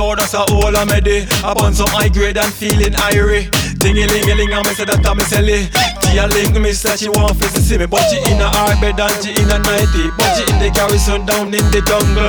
oh, that's a whole of me day. Upon some high grade and feeling irie. Ting-a-ling-a-ling, I say that I'm a silly. Tia link me say she want face to see me, but she in a hard bed and she in a nightie. But she in the garrison down in the jungle.